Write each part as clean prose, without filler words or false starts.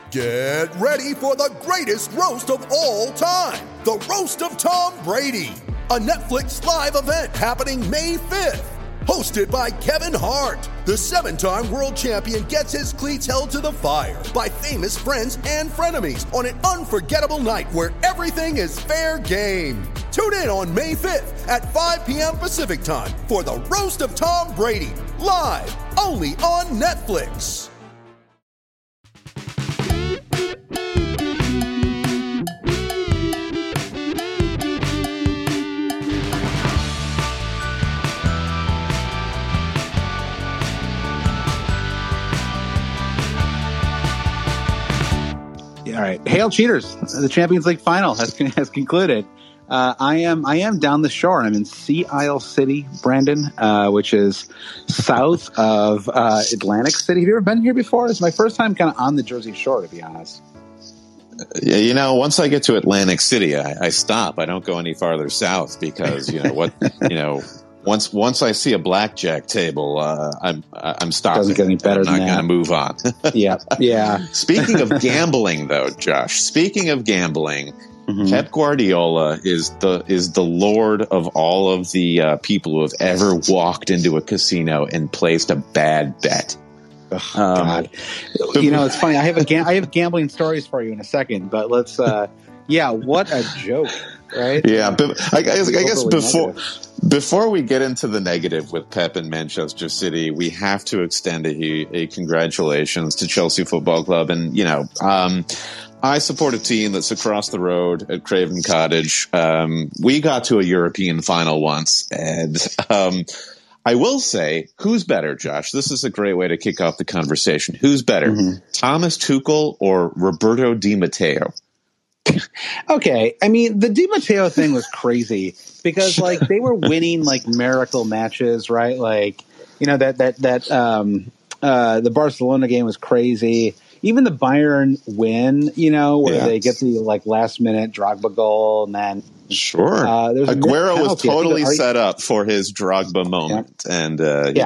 Get ready for the greatest roast of all time, the Roast of Tom Brady, a Netflix live event happening May 5th. Hosted by Kevin Hart, the 7-time world champion gets his cleats held to the fire by famous friends and frenemies on an unforgettable night where everything is fair game. Tune in on May 5th at 5 p.m. Pacific time for the Roast of Tom Brady, live only on Netflix. All right, hail cheaters! The Champions League final has concluded. I am down the shore. I'm in Sea Isle City, Brandon, which is south of Atlantic City. Have you ever been here before? It's my first time kind of on the Jersey Shore, to be honest. Yeah, once I get to Atlantic City, I stop. I don't go any farther south because Once I see a blackjack table, I'm stopping. Doesn't get any better than that. I'm not going to move on. Yeah. Speaking of gambling, though, Josh. Speaking of gambling, Pep Guardiola is the lord of all of the people who have ever walked into a casino and placed a bad bet. Oh, God, it's funny. I have gambling stories for you in a second, but let's. What a joke, right? Yeah, but I guess before we get into the negative with Pep and Manchester City, we have to extend a congratulations to Chelsea Football Club. And, I support a team that's across the road at Craven Cottage. We got to a European final once. And I will say, who's better, Josh? This is a great way to kick off the conversation. Who's better, Thomas Tuchel or Roberto Di Matteo? Okay, I mean, the Di Matteo thing was crazy because they were winning miracle matches, right? The Barcelona game was crazy. Even the Bayern win, where they get the last minute Drogba goal and then Aguero was totally set up for his Drogba moment, and and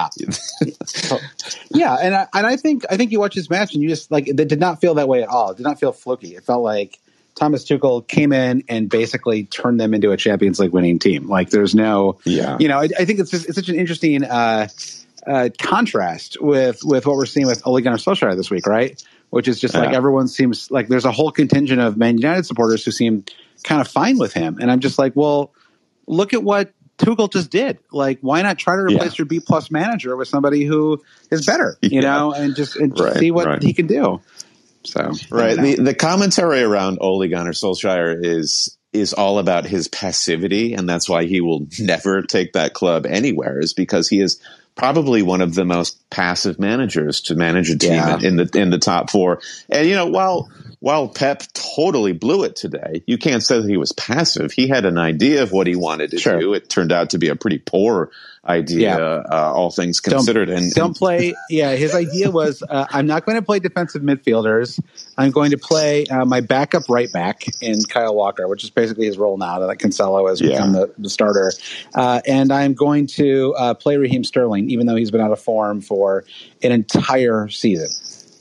I think you watch this match and you just it did not feel that way at all. It did not feel fluky. It felt like Thomas Tuchel came in and basically turned them into a Champions League winning team. There's no, I think it's such an interesting contrast with what we're seeing with Ole Gunnar Solskjaer this week, right? Which is just everyone seems like there's a whole contingent of Man United supporters who seem kind of fine with him. And I'm just well, look at what Tuchel just did. Why not try to replace your B+ manager with somebody who is better, and just see what he can do. So the commentary around Ole Gunnar Solskjaer is all about his passivity, and that's why he will never take that club anywhere, is because he is probably one of the most passive managers to manage a team in the top four. And while Pep totally blew it today, you can't say that he was passive. He had an idea of what he wanted to do. It turned out to be a pretty poor idea, all things considered. His idea was, I'm not going to play defensive midfielders. I'm going to play my backup right back in Kyle Walker, which is basically his role now that Cancelo has become the starter. And I'm going to play Raheem Sterling, even though he's been out of form for an entire season.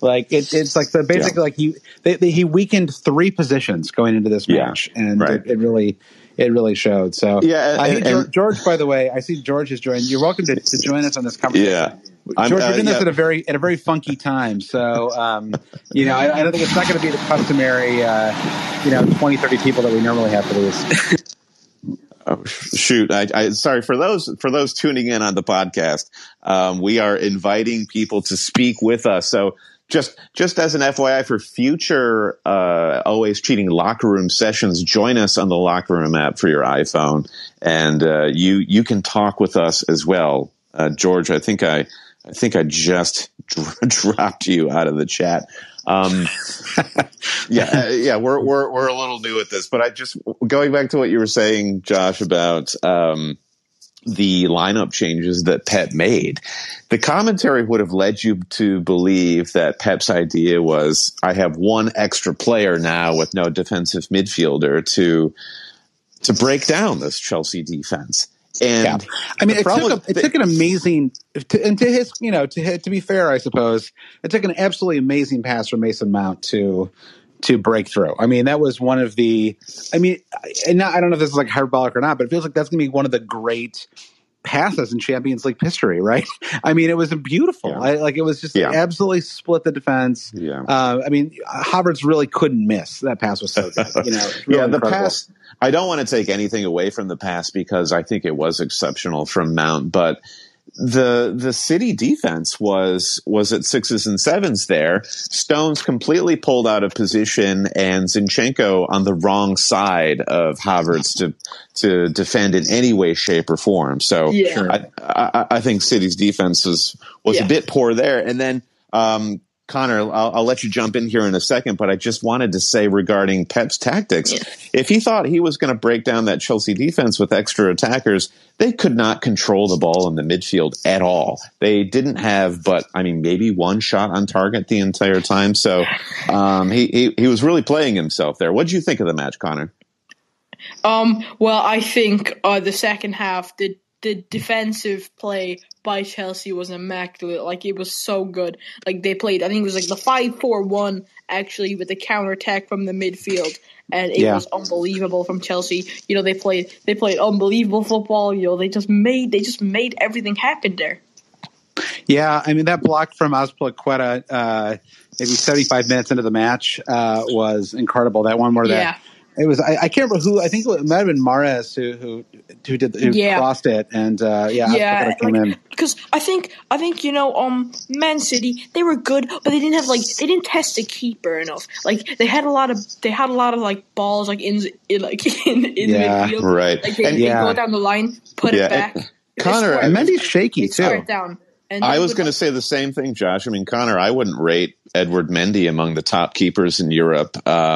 He weakened 3 positions going into this match, and it really showed. So George, by the way, I see George has joined. You're welcome to join us on this conversation. Yeah, George, we're doing this at a very funky time. So I don't think it's not going to be the customary 20, 30 people that we normally have for these. Oh, shoot. I sorry for those tuning in on the podcast. We are inviting people to speak with us. So just as an FYI for future Always Cheating locker room sessions, join us on the locker room app for your iPhone, and you can talk with us as well. George, I think I just dropped you out of the chat. We're a little new at this, but I just going back to what you were saying, Josh, about the lineup changes that Pep made. The commentary would have led you to believe that Pep's idea was, I have one extra player now with no defensive midfielder to break down this Chelsea defense. And I mean, it took an amazing, to be fair, I suppose it took an absolutely amazing pass from Mason Mount to break through. I mean, that was one of the. I mean, and I don't know if this is like hyperbolic or not, but it feels like that's going to be one of the great passes in Champions League history, right? I mean, it was beautiful. Yeah. It was just absolutely split the defense. Yeah. I mean, Havertz really couldn't miss. That pass was so good. Really the incredible. Pass. I don't want to take anything away from the pass because I think it was exceptional from Mount, but the City defense was at 6s and 7s there. Stones completely pulled out of position and Zinchenko on the wrong side of Havertz to defend in any way, shape, or form. So I think City's defense was a bit poor there. And then Connor, I'll let you jump in here in a second, but I just wanted to say regarding Pep's tactics, if he thought he was going to break down that Chelsea defense with extra attackers, they could not control the ball in the midfield at all. They didn't have, maybe one shot on target the entire time. So he was really playing himself there. What did you think of the match, Connor? Well, I think the second half, the defensive play by Chelsea was immaculate. Like, it was so good. Like, they played, I think it was like the 5-4-1 actually with the counterattack from the midfield, and it was unbelievable from Chelsea. They played unbelievable football. They just made everything happen there. Yeah, I mean, that block from Azpilicueta maybe 75 minutes into the match was incredible. That one where it was, I can't remember who, I think it might have been Mahrez who crossed it, and came in. Because I think Man City, they were good, but they didn't test the keeper enough. Like, they had a lot of like balls like in the midfield, right? Like they go down the line, put it back. Connor, and Mendy's shaky too. Start down. I was going to say the same thing, Josh. I mean, Connor, I wouldn't rate Edward Mendy among the top keepers in Europe.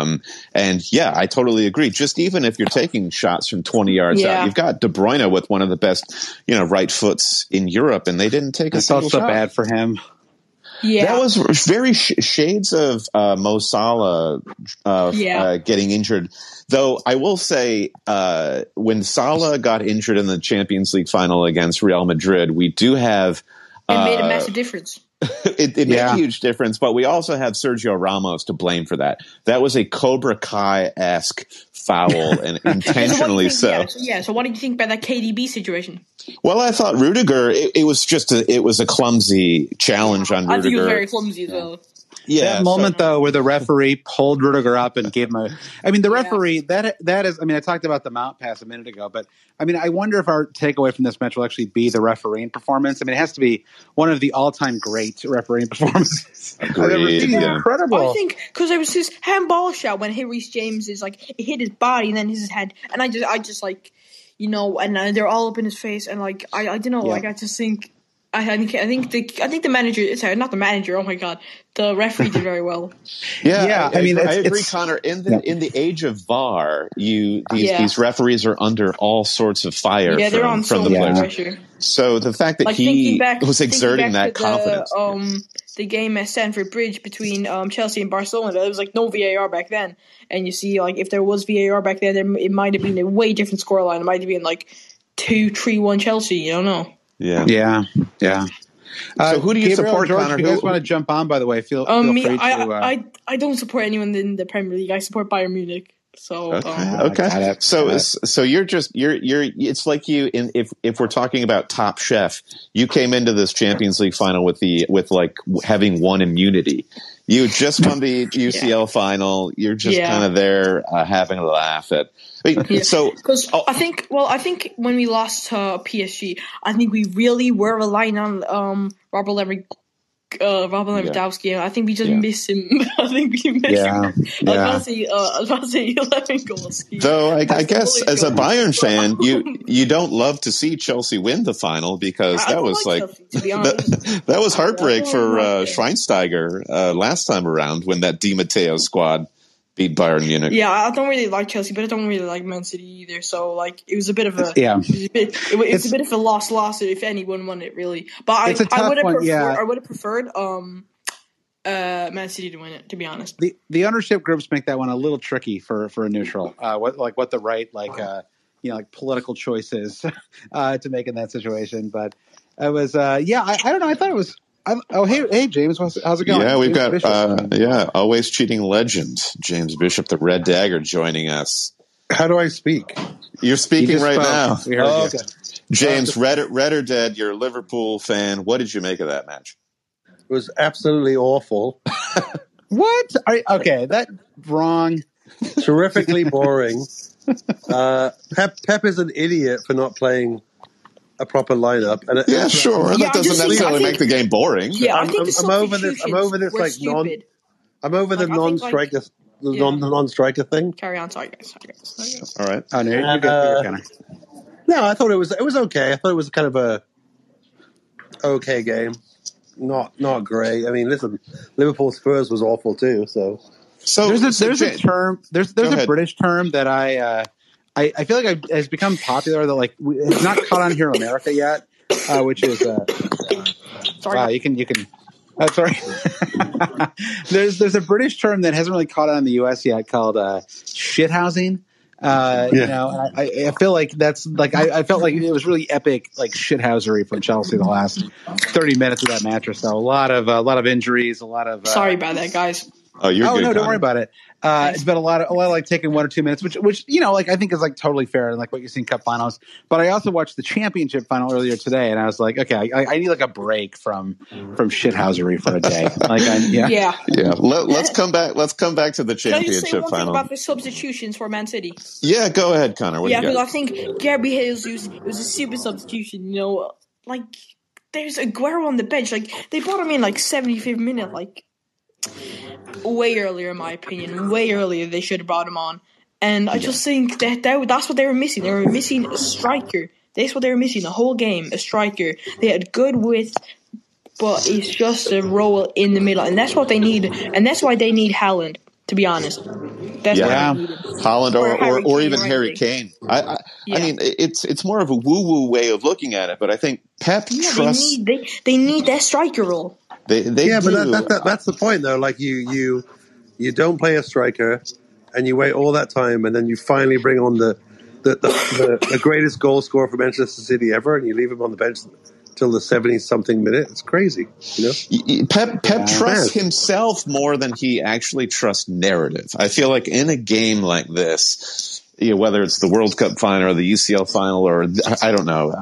I totally agree. Just even if you're taking shots from 20 yards out, you've got De Bruyne with one of the best, right foots in Europe, and they didn't take a single shot. I felt so bad for him. Yeah. That was very shades of Mo Salah getting injured. Though I will say, when Salah got injured in the Champions League final against Real Madrid, we do have... It made a massive difference. It made a huge difference, but we also have Sergio Ramos to blame for that. That was a Cobra Kai-esque foul, and intentionally so. So what did you think about that KDB situation? Well, I thought Rudiger, it was a clumsy challenge on Rudiger. I think it was very clumsy, though. Yeah, that moment though, where the referee pulled Rudiger up and gave him the referee that is. I mean, I talked about the Mount pass a minute ago, but I mean, I wonder if our takeaway from this match will actually be the refereeing performance. I mean, it has to be one of the all-time great refereeing perforrands I've ever seen. Incredible. I think because it was his handball shot when hit Reece James it hit his body and then his head, and I just and they're all up in his face, and like I don't know, like I just think. I think the manager. Sorry, not the manager. Oh my god, the referee did very well. I mean, I agree, Connor. In the age of VAR, these referees are under all sorts of fire from the players. Pressure. So the fact that he was exerting that confidence. The game at Stamford Bridge between Chelsea and Barcelona, there was like no VAR back then, and you see, like, if there was VAR back then, it might have been a way different scoreline. It might have been like 2-3-1 Chelsea. You don't know. Yeah. So who do you support, George? Connor? If you guys want to jump on, by the way, feel free to. I don't support anyone in the Premier League. I support Bayern Munich. So okay. So you're it's like you if we're talking about Top Chef, you came into this Champions League final with having won immunity. You just won the UCL final. You're just kind of there having a laugh at. So because I think when we lost to PSG, I think we really were relying on Robert Lewandowski. I think we just miss him. I think we miss him. I was about to say 11 goals. Though I guess as a Bayern fan, you don't love to see Chelsea win the final because that was Chelsea, to be honest. that was heartbreak for Schweinsteiger last time around when that Di Matteo squad beat Bayern Munich. Yeah, I don't really like Chelsea, but I don't really like Man City either. So, like, it was a bit of a it's a bit of a loss if anyone won it, really. But I would have preferred Man City to win it, to be honest. The ownership groups make that one a little tricky for a neutral. What the right like political choices to make in that situation. But it was, I don't know. I thought it was. Hey, James, how's it going? Yeah, we've James got Bishop. always cheating legend James Bishop, the Red Dagger, joining us. How do I speak? You're speaking right now. We heard you. Okay. James, red or dead, you're a Liverpool fan. What did you make of that match? It was absolutely awful. What? Okay, that wrong. Terrifically boring. Pep is an idiot for not playing a proper lineup. And sure. That doesn't necessarily make the game boring. Yeah, I think I'm over this. I'm over this like stupid. I'm over the non-striker, non-striker thing. Carry on, sorry guys. All right. Oh, no, you're good, Connor. No, I thought it was okay. I thought it was kind of a okay game. Not great. I mean, listen, Liverpool Spurs was awful too. So there's a term. There's a British term that I feel like has become popular that like it's not caught on here in America yet, which is sorry. You can. Sorry. There's a British term that hasn't really caught on in the U.S. yet called shithousing. You know, and I feel like that's like I felt like it was really epic, like shithousery from Chelsea the last 30 minutes of that match or so. A lot of injuries, a lot of. Sorry about that, guys. Oh, you're good. No, don't worry about it. It's been a lot of like taking 1 or 2 minutes, which you know, like I think is like totally fair and like what you see in cup finals. But I also watched the championship final earlier today, and I was like, okay, I need like a break from shithousery for a day. Like, yeah. Let's come back. Let's come back to the championship Can I just say one final. thing about the substitutions for Man City? Yeah, go ahead, Connor. Because I think Gabby Jesus was a super substitution. You know, like there's Aguero on the bench. Like they brought him in like 75th minute, like. Way earlier, in my opinion. Way earlier, they should have brought him on. And I just think that's what they were missing. They were missing a striker. That's what they were missing the whole game, a striker. They had good width, but it's just a role in the middle. And that's what they need. And that's why they need Haaland, to be honest. That's why they need him. Haaland or even Harry Kane. I mean, it's more of a woo-woo way of looking at it, but I think Pep trusts... They need that striker role. They do. But that's the point, though. Like you don't play a striker, and you wait all that time, and then you finally bring on the greatest goal scorer for Manchester City ever, and you leave him on the bench till the 70-something minute. It's crazy, you know. Pep trusts himself more than he actually trusts narrative. I feel like in a game like this, you know, whether it's the World Cup final or the UCL final, or I don't know,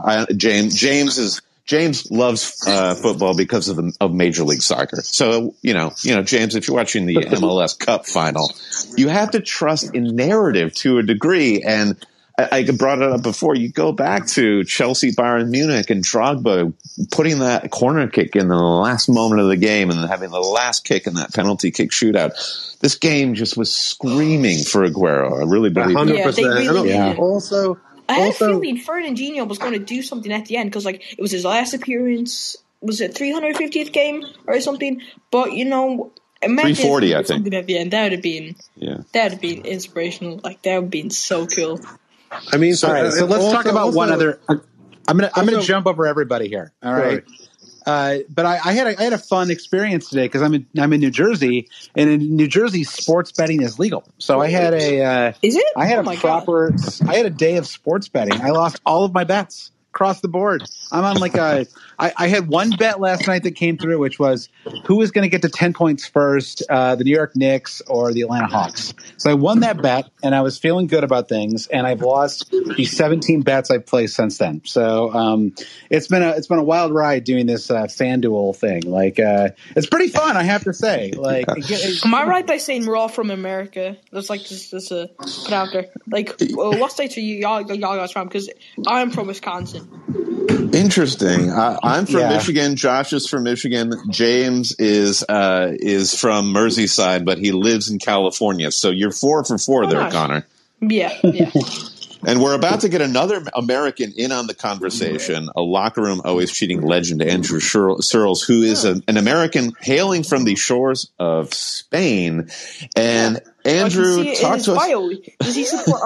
James loves football because of Major League Soccer. So, you know, James, if you're watching the MLS Cup final, you have to trust in narrative to a degree. And I brought it up before. You go back to Chelsea, Bayern Munich, and Drogba putting that corner kick in the last moment of the game and having the last kick in that penalty kick shootout. This game just was screaming for Aguero. I really believe 100%. Yeah, they really did. Also, I had a feeling Fernandinho was going to do something at the end because, like, it was his last appearance. Was it 350th game or something? But you know, imagine 340, I think. Something at the end that would have been inspirational. Like that would have been so cool. I mean, all right. So let's talk about one other. I'm gonna jump over everybody here. All right. But I had a fun experience today because I'm in New Jersey, and in New Jersey, sports betting is legal. So I had Is it? I had I had a day of sports betting. I lost all of my bets across the board. I'm on like I had one bet last night that came through, which was who was going to get to 10 points first, the New York Knicks or the Atlanta Hawks. So I won that bet, and I was feeling good about things, and I've lost the 17 bets I've placed since then. So it's been a wild ride doing this FanDuel thing. Like it's pretty fun, I have to say. Like, am I right by saying we're all from America? That's like just put out there. Like, what states are y'all guys from? Because I'm from Wisconsin. Interesting. I'm from Michigan. Josh is from Michigan. James is from Merseyside, but he lives in California. So you're 4 for 4 there, nice. Connor. Yeah. And we're about to get another American in on the conversation, a locker room always cheating legend, Andrew Searles, who is an American hailing from the shores of Spain. And Andrew, talk to us. Does he support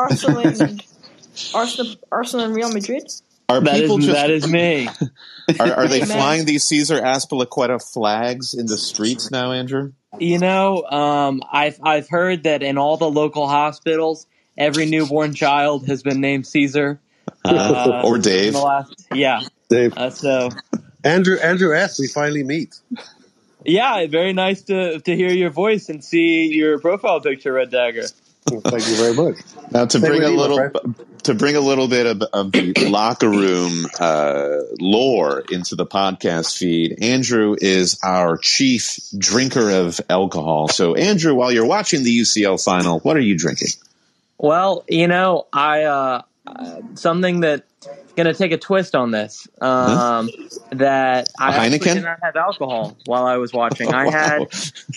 Arsenal and Real Madrid? That is me. Are they flying these Cesar Azpilicueta flags in the streets now, Andrew? You know, I've heard that in all the local hospitals, every newborn child has been named Caesar. Or Dave. Dave. So Andrew S., we finally meet. Yeah, very nice to hear your voice and see your profile picture, Red Dagger. Well, thank you very much. Now to bring a little bit of the locker room lore into the podcast feed, Andrew is our chief drinker of alcohol. So, Andrew, while you're watching the UCL final, what are you drinking? Well, I something that going to take a twist on this. That I actually did not have alcohol while I was watching. I had,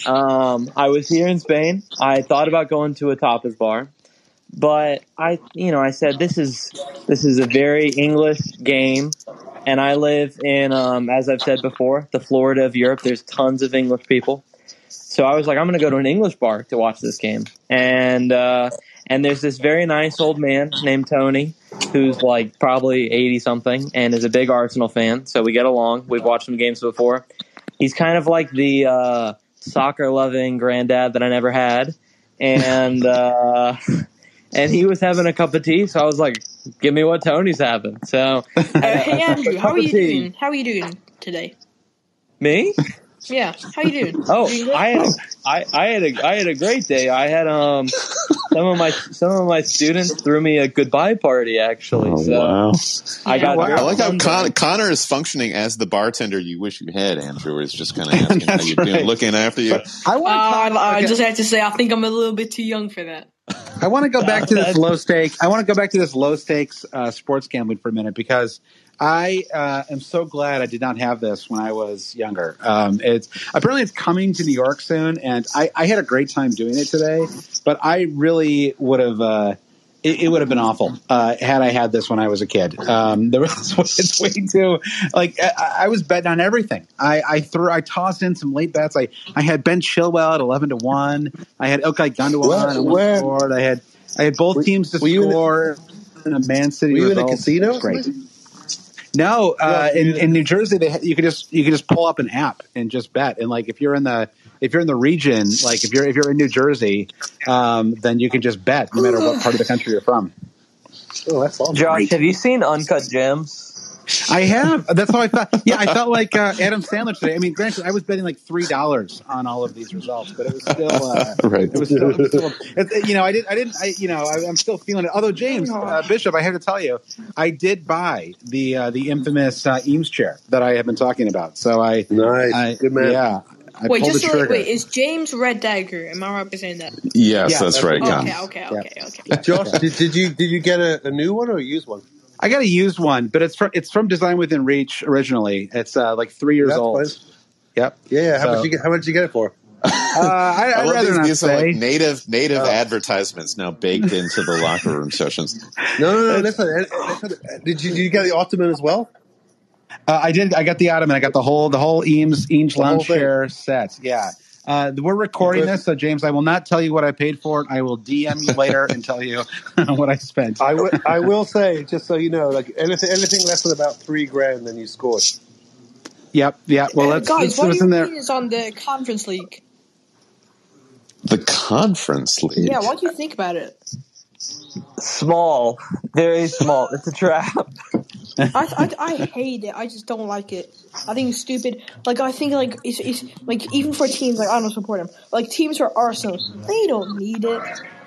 I was here in Spain. I thought about going to a tapas bar, but I said this is a very English game, and I live in, as I've said before, the Florida of Europe. There's tons of English people, so I was like, I'm going to go to an English bar to watch this game, and there's this very nice old man named Tony, who's like probably 80-something and is a big Arsenal fan, so we get along. We've watched some games before. He's kind of like the soccer-loving granddad that I never had, and he was having a cup of tea, so I was like, give me what Tony's having. So, hey Andrew, how are you doing? How are you doing today? Me? Yeah, how you doing? Oh, I had a great day. I had some of my students threw me a goodbye party actually. Wow! I like how Connor is functioning as the bartender you wish you had. Andrew is just kind of asking how you're doing, looking after you. I just have to say, I think I'm a little bit too young for that. I want to go back to this low stakes. I want to go back to this low stakes sports gambling for a minute because I am so glad I did not have this when I was younger. It's coming to New York soon, and I had a great time doing it today. But I really would have. It would have been awful had I had this when I was a kid. It's way too I was betting on everything. I tossed in some late bets. I had Ben Chilwell at 11-1. I had Ilkay Gundogan on board. I had both teams to score in a Man City. Were you result. in a casino? Great. No, in New Jersey, you could just pull up an app and just bet. And if you're in the region, if you're in New Jersey, then you can just bet no matter what part of the country you're from. Oh, that's awesome. Josh, have you seen Uncut Gems? I have. That's how I thought. Yeah, I felt like Adam Sandler today. I mean, granted, I was betting $3 on all of these results, but it was still right. It was still. I'm still feeling it. Although James Bishop, I have to tell you, I did buy the infamous Eames chair that I have been talking about. So nice, good man. Yeah. Wait, is James Red Dagger? Am I right by saying that? Yes, that's right. Okay. Josh, did you get a new one or a used one? I got a used one, but it's from Design Within Reach originally. It's 3 years old. Fine. Yep. Yeah. How much did you get it for? I love these are like native advertisements now baked into the locker room sessions. No. Listen, did you get the Ottoman as well? I did. I got the Ottoman. I got the whole Eames lounge chair set. Yeah. We're recording this, so James, I will not tell you what I paid for it. I will DM you later and tell you what I spent. I will say, just so you know, anything less than about $3,000, then you scored. Yep. Yeah. Well, guys, what do you think is on the Conference League? The Conference League. Yeah. What do you think about it? Small, very small. It's a trap. I hate it. I just don't like it. I think it's stupid. I think it's even for teams I don't support them. Teams for Arsenal, they don't need it.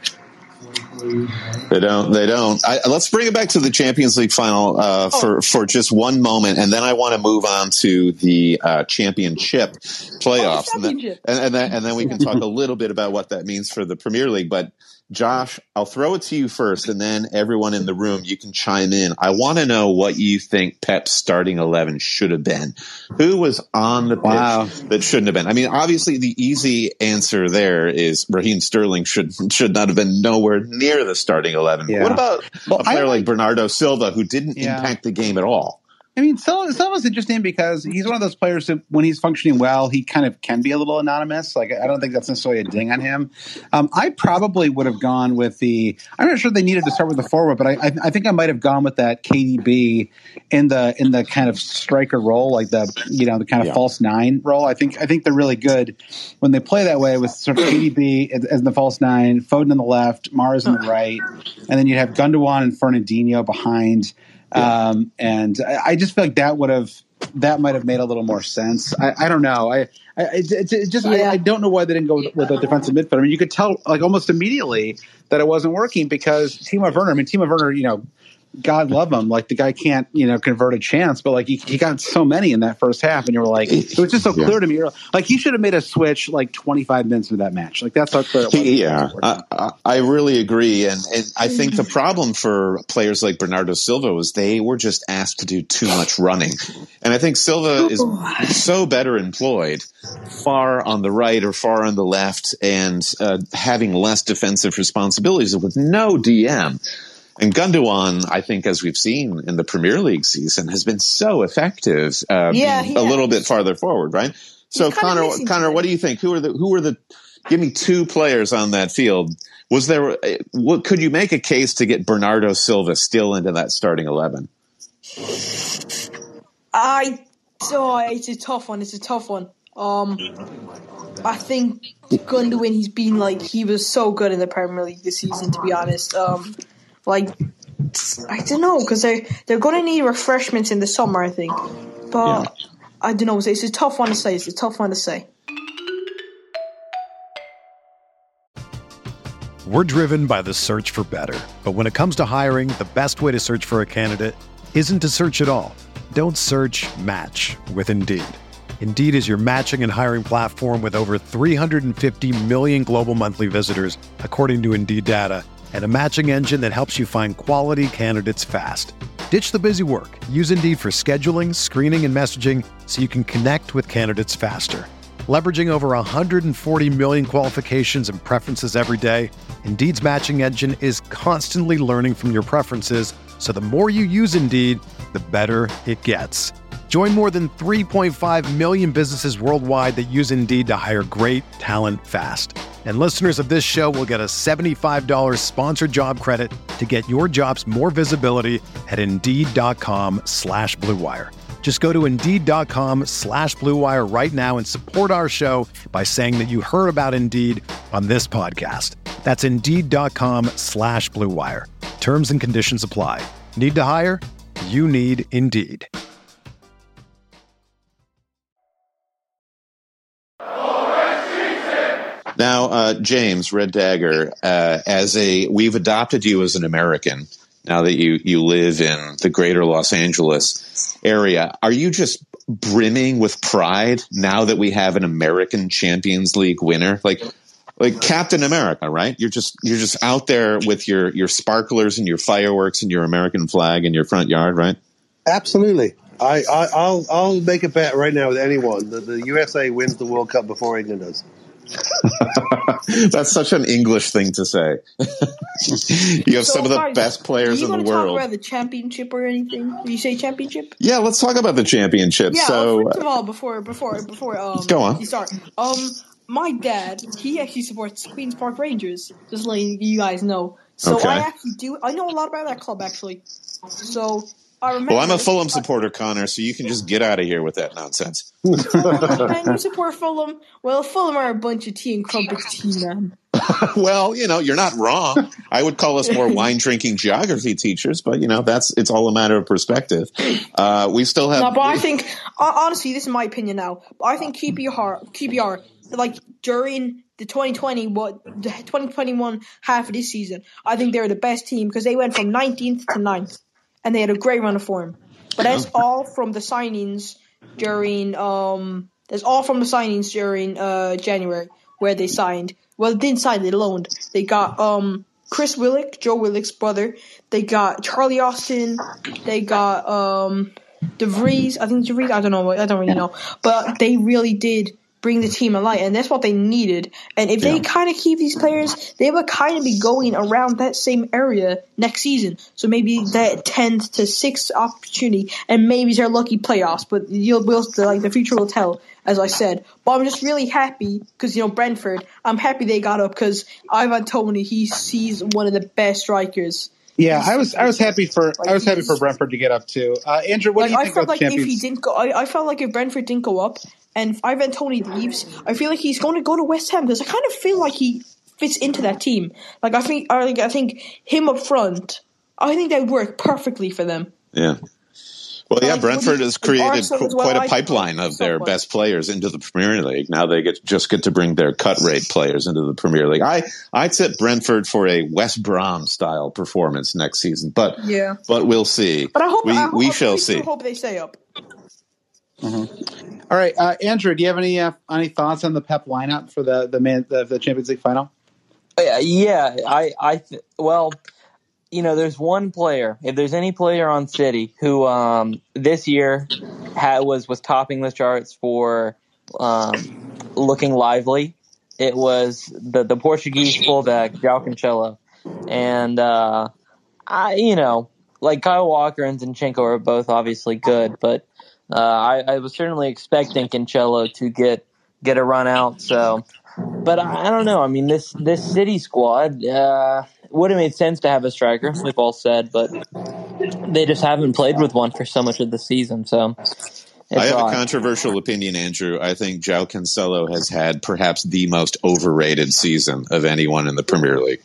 They don't. Let's bring it back to the Champions League final for just one moment, and then I want to move on to the championship playoffs, and then we can talk a little bit about what that means for the Premier League. But Josh, I'll throw it to you first, and then everyone in the room, you can chime in. I want to know what you think Pep's starting 11 should have been. Who was on the pitch that shouldn't have been? I mean, obviously, the easy answer there is Raheem Sterling should not have been nowhere near the starting 11. Yeah. What about a player like Bernardo Silva, who didn't impact the game at all? I mean, Silva's interesting because he's one of those players that when he's functioning well, he kind of can be a little anonymous. Like, I don't think that's necessarily a ding on him. I probably would have gone with I'm not sure they needed to start with the forward, but I think I might have gone with that KDB in the kind of striker role, like the kind of false nine role. I think they're really good when they play that way with sort of KDB as the false nine, Foden on the left, Mahrez on the right, and then you'd have Gundogan and Fernandinho behind. And I just feel like that might have made a little more sense. I don't know. I don't know why they didn't go with a defensive midfielder. I mean, you could tell like almost immediately that it wasn't working because Timo Werner, God love him. Like the guy can't, convert a chance, but like he got so many in that first half, and you were like, it was just so clear to me. Like he should have made a switch like 25 minutes into that match. Like that's how clear it was. I really agree, and I think the problem for players like Bernardo Silva was they were just asked to do too much running, and I think Silva is so better employed far on the right or far on the left, and having less defensive responsibilities with no DM. And Gundogan, I think, as we've seen in the Premier League season, has been so effective, being a little bit farther forward, right? So, Connor, what do you think? Who are the? Give me two players on that field. Could you make a case to get Bernardo Silva still into that starting 11? It's a tough one. I think Gundogan, he was so good in the Premier League this season, to be honest. I don't know, because they're going to need refreshments in the summer, I think. But I don't know. It's a tough one to say. We're driven by the search for better. But when it comes to hiring, the best way to search for a candidate isn't to search at all. Don't search, match with Indeed. Indeed is your matching and hiring platform with over 350 million global monthly visitors, according to Indeed data, and a matching engine that helps you find quality candidates fast. Ditch the busy work. Use Indeed for scheduling, screening, and messaging so you can connect with candidates faster. Leveraging over 140 million qualifications and preferences every day, Indeed's matching engine is constantly learning from your preferences, so the more you use Indeed, the better it gets. Join more than 3.5 million businesses worldwide that use Indeed to hire great talent fast. And listeners of this show will get a $75 sponsored job credit to get your jobs more visibility at Indeed.com/Blue Wire. Just go to Indeed.com/Blue Wire right now and support our show by saying that you heard about Indeed on this podcast. That's Indeed.com/Blue Wire. Terms and conditions apply. Need to hire? You need Indeed. Now, James, Red Dagger, we've adopted you as an American now that you live in the greater Los Angeles area. Are you just brimming with pride now that we have an American Champions League winner? Like Captain America, right? You're just out there with your sparklers and your fireworks and your American flag in your front yard, right? Absolutely. I'll make a bet right now with anyone that the USA wins the World Cup before England does. That's such an English thing to say. You have some of the best players in the world. Do you want to talk about the championship or anything? Did you say championship? Yeah, let's talk about the championship. Yeah, so, first of all, before go on. You start. My dad, he actually supports Queen's Park Rangers, just letting you guys know. So okay. I know a lot about that club, actually. So I remember. Well, I'm a Fulham supporter, Connor, so you can just get out of here with that nonsense. And you support Fulham? Well, Fulham are a bunch of tea and crumpets tea, man. Well, you're not wrong. I would call us more wine-drinking geography teachers, but, it's all a matter of perspective. We still have... No, but I think, honestly, this is my opinion now, but I think QPR, during the 2021 half of this season, I think they're the best team because they went from 19th to 9th, and they had a great run of form. But that's all from the signings during January, where they signed. Well, they didn't sign, they loaned. They got Chris Willock, Joe Willock's brother. They got Charlie Austin. They got De Vries. I think De Vries. I don't really know. But they really did bring the team alive, and that's what they needed. And if they kind of keep these players, they will kind of be going around that same area next season. So maybe that 10th to 6th opportunity, and maybe they're lucky playoffs. But the future will tell, as I said. But I'm just really happy because Brentford. I'm happy they got up because Ivan Toney, he's one of the best strikers. Yeah, I was happy for Brentford to get up too. Andrew, what do you think about the champions? If he didn't go, I felt like if Brentford didn't go up and if Ivan Toney leaves, I feel like he's going to go to West Ham because I kind of feel like he fits into that team. Like I think him up front, I think that would work perfectly for them. Yeah. Well, yeah, Brentford has created quite a pipeline of their best players into the Premier League. Now they get to bring their cut rate players into the Premier League. I'd set Brentford for a West Brom style performance next season, but we'll see. But I hope we shall see. I hope they stay up. Mm-hmm. All right, Andrew, do you have any thoughts on the Pep lineup for the Champions League final? Well. There's one player. If there's any player on City who this year was topping the charts for looking lively, it was the Portuguese fullback João Cancelo, and Kyle Walker and Zinchenko are both obviously good, but I was certainly expecting Cancelo to get a run out. So, but I don't know. I mean, this City squad. Would have made sense to have a striker, we've all said, but they just haven't played with one for so much of the season. So I have a controversial opinion, Andrew. I think João Cancelo has had perhaps the most overrated season of anyone in the Premier League.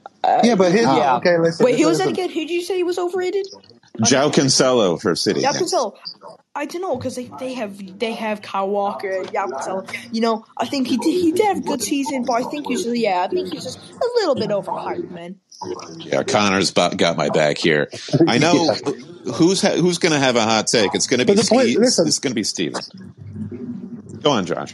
Okay, listen. Wait, who was that again? Who did you say he was overrated? João Cancelo for City. João Cancelo. I don't know because they have Kyle Walker and João Cancelo. I think he did have a good season, but I think he's just a little bit overhyped, man. Yeah, Connor's got my back here. I know who's going to have a hot take. It's going to be Steve. It's going to be Steven. Go on, Josh.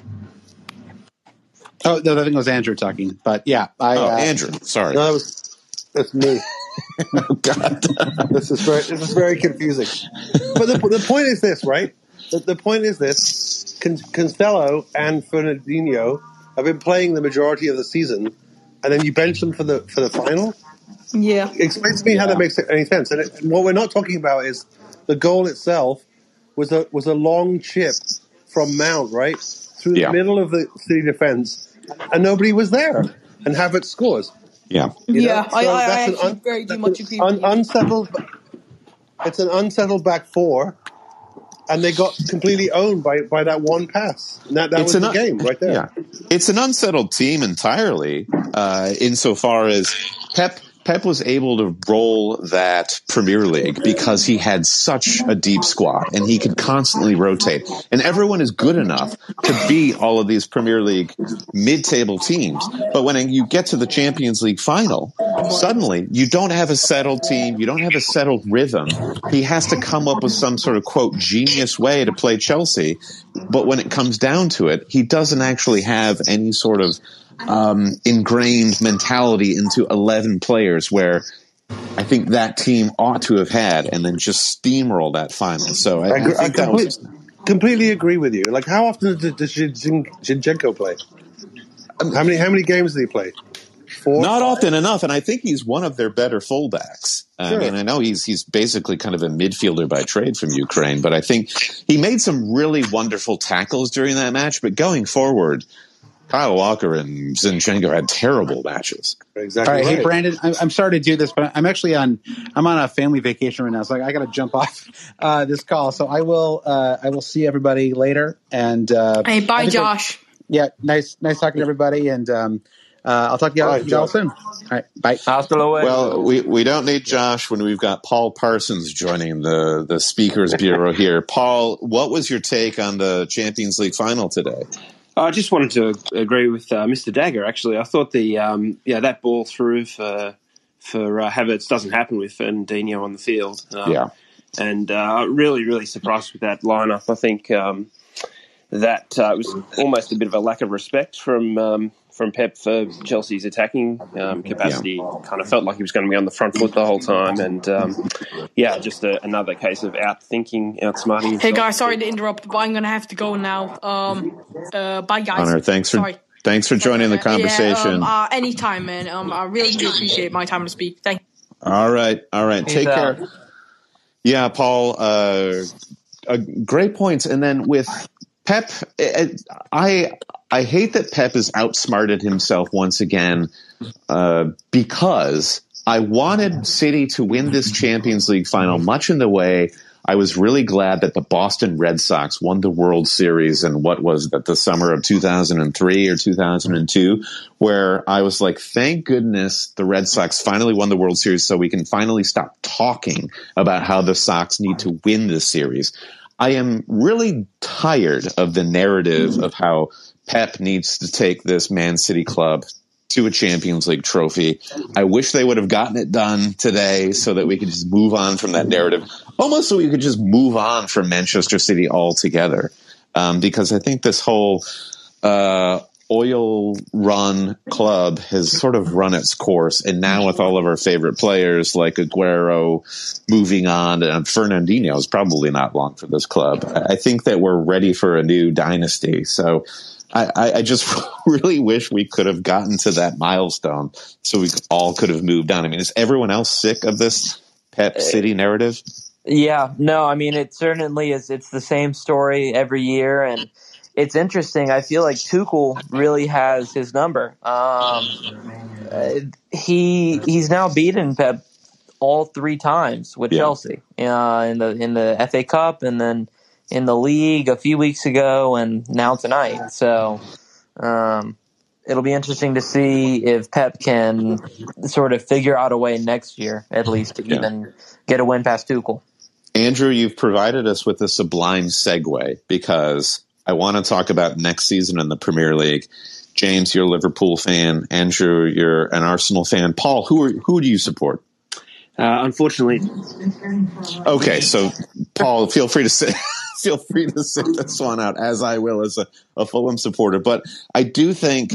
Oh, no, I think it was Andrew talking, but yeah, Andrew. Sorry, no, that's me. Oh God, this is very confusing. But the point is this, right? The point is this: Cancelo and Fernandinho have been playing the majority of the season, and then you bench them for the final. Yeah, explain to me how that makes any sense. And what we're not talking about is the goal itself was a long chip from Mount right through the middle of the City defense, and nobody was there, and Havertz scores. Yeah, I actually very much agree with you. Unsettled. It's an unsettled back four, and they got completely owned by that one pass. And that was the game right there. Yeah, it's an unsettled team entirely, insofar as Pep was able to roll that Premier League because he had such a deep squad and he could constantly rotate. And everyone is good enough to beat all of these Premier League mid-table teams. But when you get to the Champions League final, suddenly you don't have a settled team. You don't have a settled rhythm. He has to come up with some sort of, quote, genius way to play Chelsea. But when it comes down to it, he doesn't actually have any sort of ingrained mentality into 11 players where I think that team ought to have had, and then just steamroll that final. So I think completely agree with you. Like, how often does Zinchenko play? How many games did he play? 4? Not often enough, and I think he's one of their better fullbacks. Sure. I mean, I know he's basically kind of a midfielder by trade from Ukraine, but I think he made some really wonderful tackles during that match. But going forward, Kyle Walker and Zinchenko had terrible matches. Exactly. All right, right. Hey Brandon, I'm sorry to do this, but I'm actually on a family vacation right now, so I got to jump off this call. So I will see everybody later. And hey, bye, Josh. Yeah, nice talking to everybody, and I'll talk to y'all soon. All right, bye. Hasta luego. Well, we don't need Josh when we've got Paul Parsons joining the Speakers Bureau here. Paul, what was your take on the Champions League final today? I just wanted to agree with Mr. Dagger. Actually, I thought that ball through for Havertz doesn't happen with Fernandinho on the field. And really surprised with that lineup. I think that it was almost a bit of a lack of respect from from Pep for Chelsea's attacking capacity. Kind of felt like he was going to be on the front foot the whole time, and just another case of outsmarting himself. Hey guys, sorry to interrupt, but I'm going to have to go now. Bye guys. Connor, thanks for joining the conversation. Anytime, man. I really do appreciate my time to speak. Thank you. All right. Take care. Yeah, Paul. Great points. And then with Pep, I hate that Pep has outsmarted himself once again because I wanted City to win this Champions League final much in the way I was really glad that the Boston Red Sox won the World Series in what was that the summer of 2003 or 2002, where I was like, thank goodness the Red Sox finally won the World Series so we can finally stop talking about how the Sox need to win this series. I am really tired of the narrative of how Pep needs to take this Man City club to a Champions League trophy. I wish they would have gotten it done today so that we could just move on from that narrative, almost so we could just move on from Manchester City altogether. Because I think this whole oil-run club has sort of run its course. And now with all of our favorite players like Aguero moving on, and Fernandinho is probably not long for this club, I think that we're ready for a new dynasty. So I just really wish we could have gotten to that milestone so we all could have moved on. I mean, is everyone else sick of this Pep City narrative? Yeah, no, I mean, it certainly is. It's the same story every year, and it's interesting. I feel like Tuchel really has his number. He's now beaten Pep all 3 times with Chelsea in the FA Cup, and then in the league a few weeks ago, and now tonight. So it'll be interesting to see if Pep can sort of figure out a way next year, at least, to even get a win past Tuchel. Andrew, you've provided us with a sublime segue because I want to talk about next season in the Premier League. James, you're a Liverpool fan. Andrew, you're an Arsenal fan. Paul, who do you support? Unfortunately. Okay, so Paul, feel free to sit this one out, as I will as a Fulham supporter. But I do think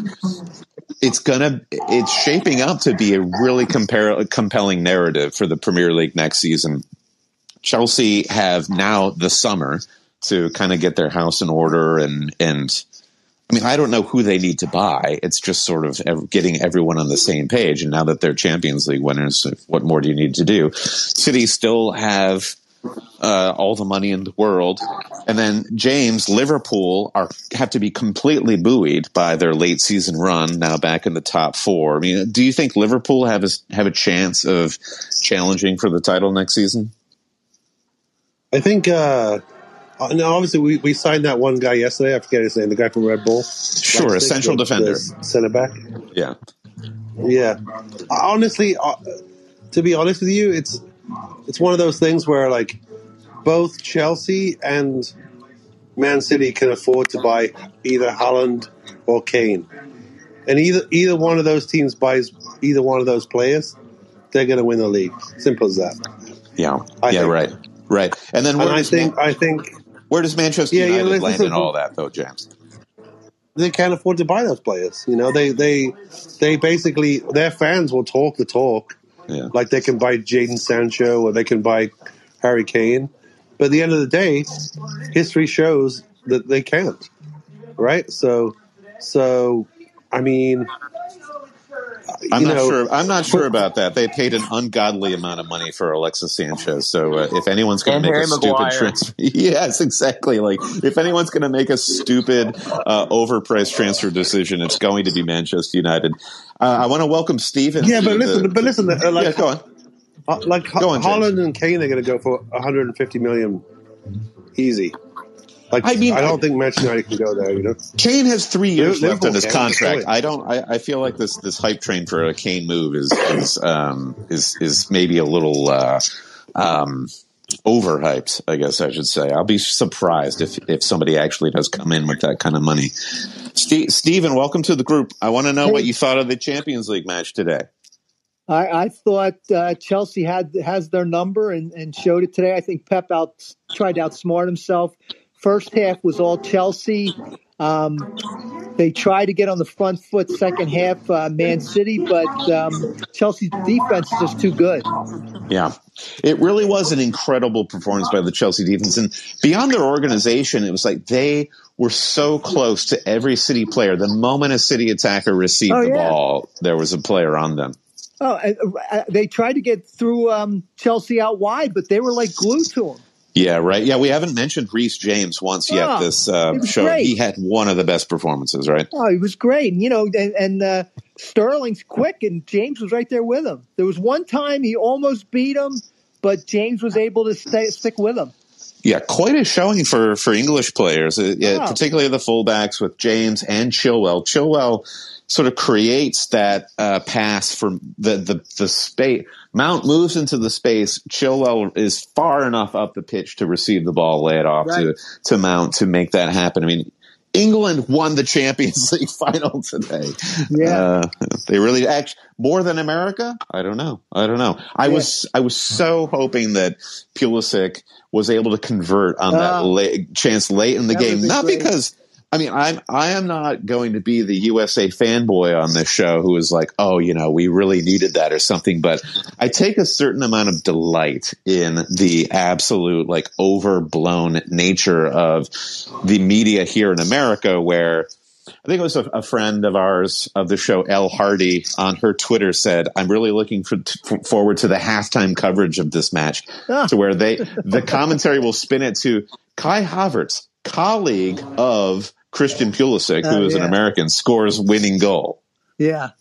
it's shaping up to be a really compelling narrative for the Premier League next season. Chelsea have now the summer to kind of get their house in order, and I mean, I don't know who they need to buy. It's just sort of getting everyone on the same page. And now that they're Champions League winners, what more do you need to do? City still have all the money in the world. And then James, Liverpool have to be completely buoyed by their late season run, now back in the top 4. I mean, do you think Liverpool have a chance of challenging for the title next season? I think no, obviously we signed that one guy yesterday. I forget his name, the guy from Red Bull. Sure, a central defender. Center back. Yeah. Yeah. Honestly, to be honest with you, it's one of those things where like both Chelsea and Man City can afford to buy either Haaland or Kane. And either one of those teams buys either one of those players, they're going to win the league. Simple as that. Yeah. Right. And then I think where does Manchester United land in all that, though, James? They can't afford to buy those players. You know, they basically, their fans will talk the talk. Yeah. Like they can buy Jadon Sancho or they can buy Harry Kane. But at the end of the day, history shows that they can't. Right? So I mean, I'm not sure about that. They paid an ungodly amount of money for Alexis Sanchez. So if anyone's going to make a stupid transfer, yes, exactly. Like if anyone's going to make a stupid, overpriced transfer decision, it's going to be Manchester United. I want to welcome Steven. Yeah, but listen. Go on. Haaland and Kane are going to go for 150 million easy. Like, I don't think Manchester United can go there. You know, Kane has 3 years left on his contract. I feel like this hype train for a Kane move is maybe a little overhyped. I guess I should say. I'll be surprised if somebody actually does come in with that kind of money. Steven, welcome to the group. I want to know what you thought of the Champions League match today. I thought Chelsea has their number and showed it today. I think Pep tried to outsmart himself. First half was all Chelsea. They tried to get on the front foot second half, Man City, but Chelsea's defense is just too good. Yeah, it really was an incredible performance by the Chelsea defense. And beyond their organization, it was like they were so close to every City player. The moment a City attacker received the ball, there was a player on them. They tried to get through Chelsea out wide, but they were like glued to him. Yeah, right. Yeah, we haven't mentioned Reece James once yet this show. Great. He had one of the best performances, right? Oh, he was great. And Sterling's quick, and James was right there with him. There was one time he almost beat him, but James was able to stick with him. Yeah, quite a showing for English players, particularly the fullbacks with James and Chilwell. Chilwell sort of creates that pass from the space. Mount moves into the space. Chilwell is far enough up the pitch to receive the ball, lay it off to Mount to make that happen. I mean, England won the Champions League final today. Yeah, they really more than America. I don't know. I was so hoping that Pulisic was able to convert on that chance late in the game, not great. Because. I mean, I am not going to be the USA fanboy on this show who is like, oh, we really needed that or something. But I take a certain amount of delight in the absolute, overblown nature of the media here in America, where I think it was a friend of ours of the show, Elle Hardy, on her Twitter said, I'm really looking forward to the halftime coverage of this match, to where the commentary will spin it to Kai Havertz, colleague of Christian Pulisic, who is an American, scores winning goal. Yeah.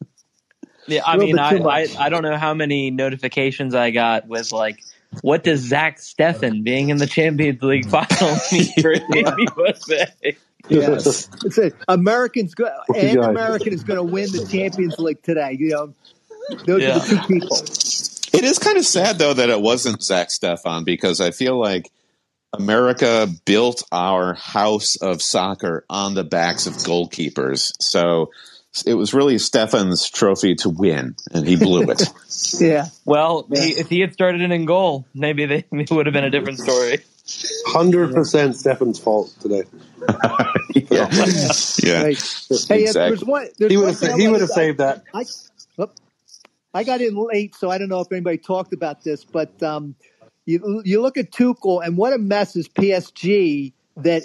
Yeah, I mean, I don't know how many notifications I got with, what does Zach Steffen being in the Champions League final mean for Jamie Buffett? Yes. American is going to win the Champions League today. Those are the two people. It is kind of sad, though, that it wasn't Zach Steffen, because I feel like America built our house of soccer on the backs of goalkeepers. So it was really Steffen's trophy to win, and he blew it. Yeah. Well, if he had started it in goal, maybe it would have been a different story. 100% Steffen's fault today. Yeah. Hey, exactly. He would have saved that. I got in late, so I don't know if anybody talked about this, but you look at Tuchel, and what a mess is PSG that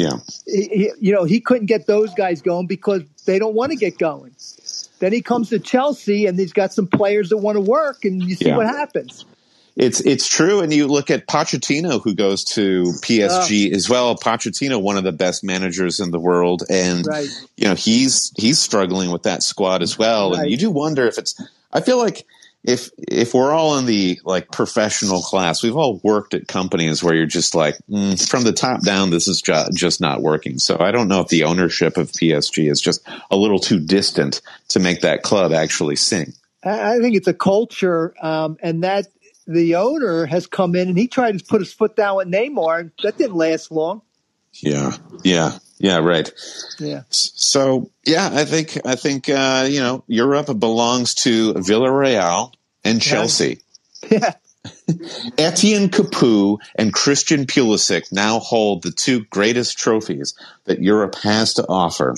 he couldn't get those guys going because they don't want to get going. Then he comes to Chelsea, and he's got some players that want to work, and you see what happens. It's true, and you look at Pochettino, who goes to PSG as well. Pochettino, one of the best managers in the world, and he's struggling with that squad as well. Right. And you do wonder if it's. I feel like if we're all in the professional class, we've all worked at companies where you're just from the top down, this is just not working. So I don't know if the ownership of PSG is just a little too distant to make that club actually sing. I think it's a culture, and that the owner has come in and he tried to put his foot down with Neymar, and that didn't last long. Yeah, right. Yeah. So, I think Europe belongs to Villarreal and Chelsea. Yeah. Etienne Capoue and Christian Pulisic now hold the two greatest trophies that Europe has to offer.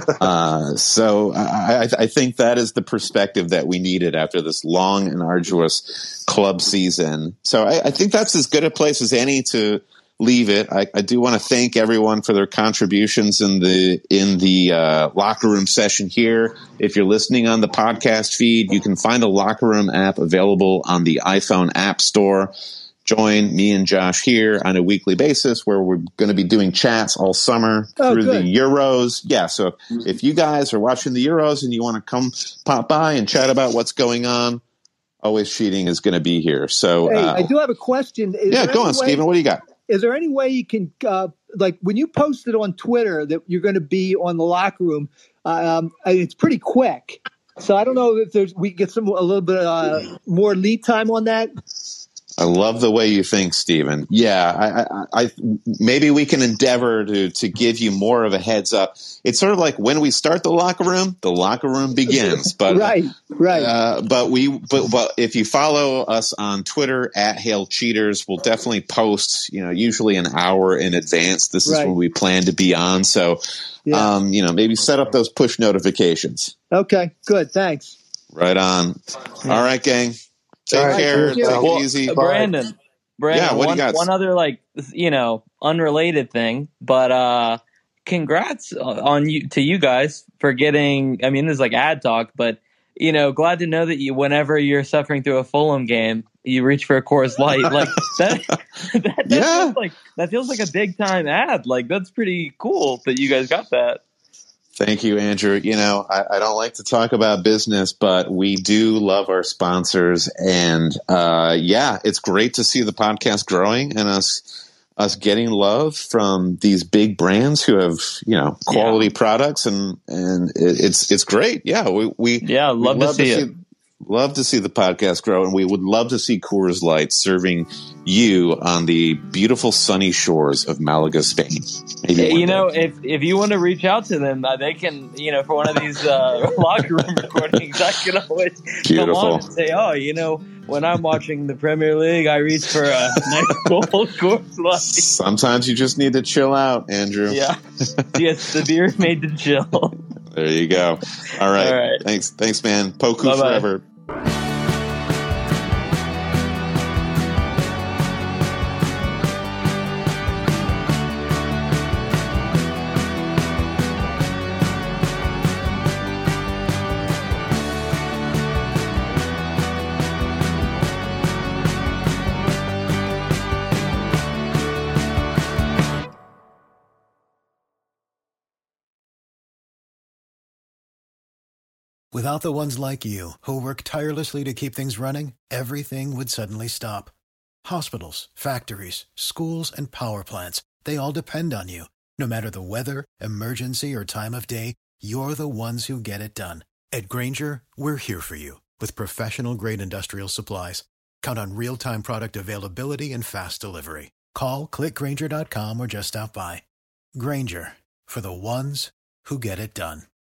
So I think that is the perspective that we needed after this long and arduous club season. So I think that's as good a place as any to leave it. I do want to thank everyone for their contributions in the locker room session here. If you're listening on the podcast feed, you can find the Locker Room app available on the iPhone App Store. Join me and Josh here on a weekly basis where we're going to be doing chats all summer through the Euros. Yeah, so if you guys are watching the Euros and you want to come pop by and chat about what's going on, Always Cheating is going to be here. So hey, I do have a question. Go on, Stephen. What do you got? Is there any way you can, when you posted on Twitter that you're going to be on the Locker Room, it's pretty quick. So I don't know if we get a little bit more lead time on that. I love the way you think, Stephen. Yeah, I maybe we can endeavor to give you more of a heads up. It's sort of like when we start the locker room begins. But right. But if you follow us on Twitter at Hail Cheaters, we'll definitely post. Usually an hour in advance. This is when we plan to be on. So, maybe set up those push notifications. Okay, good. Thanks. Right on. All right, gang. Take care. Take it easy. Brandon, yeah, what do you got? One other unrelated thing, but congrats to you guys for getting. I mean, this is like ad talk, but glad to know that whenever you're suffering through a Fulham game, you reach for a Coors Light. Like that feels like a big time ad. Like that's pretty cool that you guys got that. Thank you, Andrew. I don't like to talk about business, but we do love our sponsors. And it's great to see the podcast growing and us getting love from these big brands who have, quality products. And it's great. Yeah. Love to see it. Love to see the podcast grow, and we would love to see Coors Light serving you on the beautiful sunny shores of Malaga, Spain. If you want to reach out to them, they can, for one of these locker room recordings, I can always come on and say, when I'm watching the Premier League, I reach for a nice cold Coors Light. Sometimes you just need to chill out, Andrew. Yeah. Yes, the beer is made to chill. There you go. All right. Thanks, man. Poku Bye-bye. Forever. Without the ones like you, who work tirelessly to keep things running, everything would suddenly stop. Hospitals, factories, schools, and power plants, they all depend on you. No matter the weather, emergency, or time of day, you're the ones who get it done. At Grainger, we're here for you with professional-grade industrial supplies. Count on real-time product availability and fast delivery. Call, click Grainger.com, or just stop by. Grainger, for the ones who get it done.